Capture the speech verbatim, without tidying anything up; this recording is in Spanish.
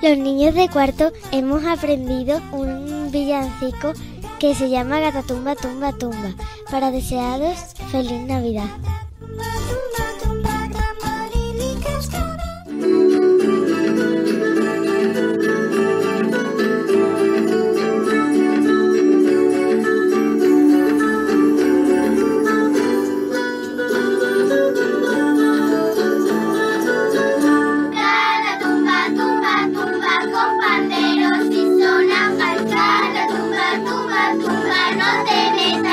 los niños de cuarto hemos aprendido un villancico que se llama Gata tumba, tumba, tumba, para desearos feliz Navidad. No te metas.